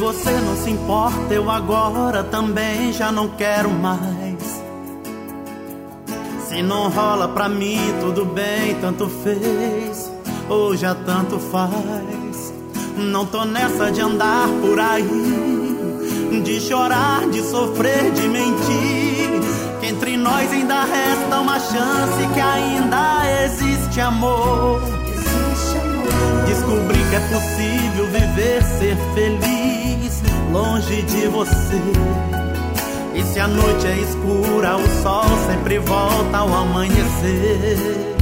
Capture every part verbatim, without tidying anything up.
você não se importa, eu agora também já não quero mais. Se não rola pra mim, tudo bem, tanto fez, ou já tanto faz. Não tô nessa de andar por aí, de chorar, de sofrer, de mentir, que entre nós ainda resta uma chance, que ainda existe amor. Descobri que é possível viver, ser feliz longe de você. E se a noite é escura, o sol sempre volta ao amanhecer.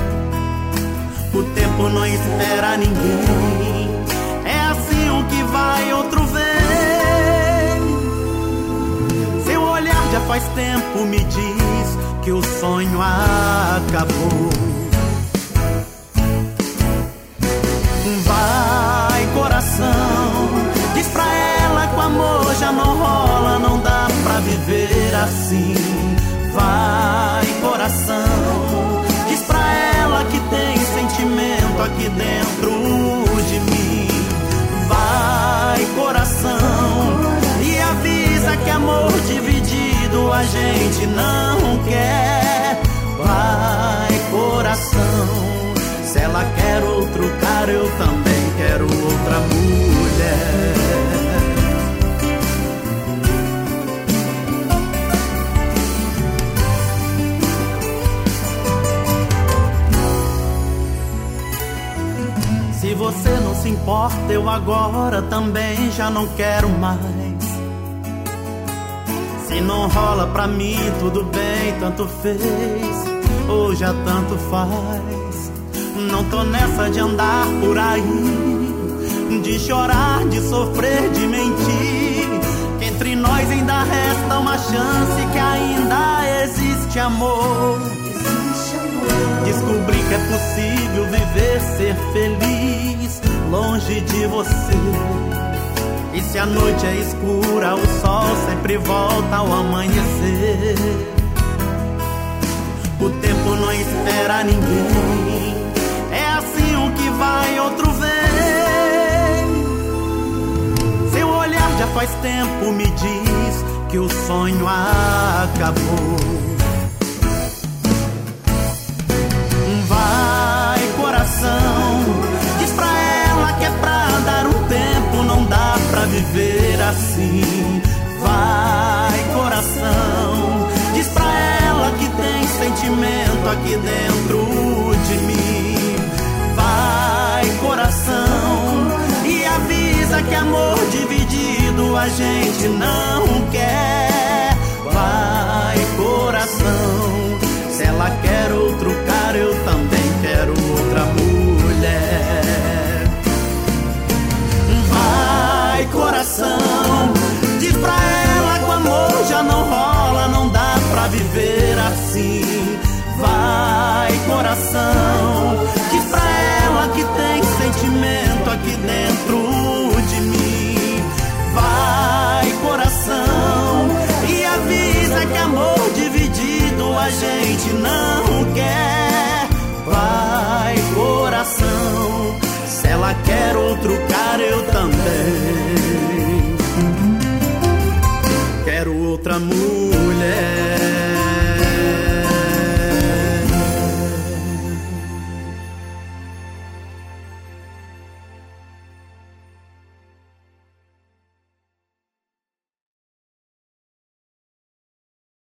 O tempo não espera ninguém, é assim um que vai, outro vem. Seu olhar já faz tempo me diz que o sonho acabou. Vai, coração, diz pra ela que o amor já não rola, não dá pra viver assim. Vai, coração, diz pra ela que tem sentimento aqui dentro de mim. Vai, coração, e avisa que amor dividido a gente não quer. Vai, coração, se ela quer outro cara, eu também quero outra mulher. Se você não se importa, eu agora também já não quero mais. Se não rola pra mim, tudo bem, tanto fez, ou já tanto faz. Não tô nessa de andar por aí, de chorar, de sofrer, de mentir, que entre nós ainda resta uma chance, que ainda existe amor. Descobri que é possível viver, ser feliz longe de você. E se a noite é escura, o sol sempre volta ao amanhecer. O tempo não espera ninguém, é assim um que vai, outro vem. Seu olhar já faz tempo me diz que o sonho acabou. Vai, coração, diz pra ela que é pra dar um tempo, não dá pra viver assim. Vai, coração, diz pra ela que tem sentimento aqui dentro de mim. Vai, coração, e avisa que amor dividido a gente não quer. Vai, coração, se ela quer outro cara, eu também quero outra mulher. Vai, coração, diz pra ela que o amor já não rola, não dá pra viver assim. Vai, coração, diz pra ela que tem sentimento aqui dentro de mim. Vai, coração, e avisa que amor dividido a gente não quer. Vai, coração, se ela quer outro cara, eu também quero outra mulher.